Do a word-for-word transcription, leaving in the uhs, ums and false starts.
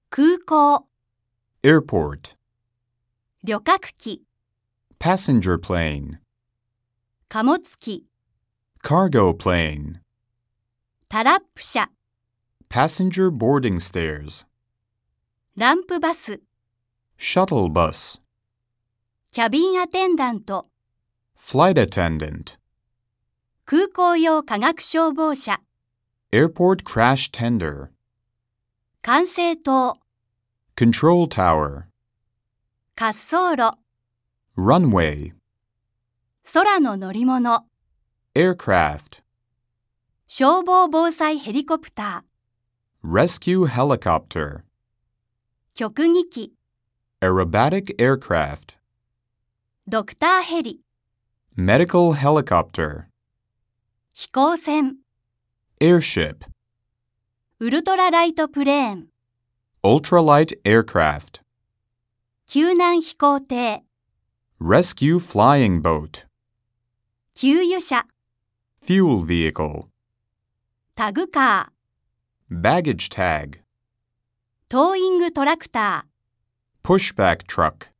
空港、 airport, 旅客機、 passenger plane, 貨物機、 cargo plane, タラップ車、 passenger boarding stairs, ランプバス、 shuttle bus, キャビンアテンダント、 flight attendant, 空港用化学消防車、 airport crash tender, 管制塔、 control tower, 滑走路、 runway, 空の乗り物、 aircraft, 消防防災ヘリコプター、 rescue helicopter, 局技機、 aerobatic aircraft, ドクターヘリ、 medical helicopter, 飛行船、 airship, ウルトラライトプレーン、 ultralight aircraft, 救難飛行艇、 rescue flying boat, 給油車、 fuel vehicle, タグカー、 baggage tag, トーイングトラクター、 pushback truck.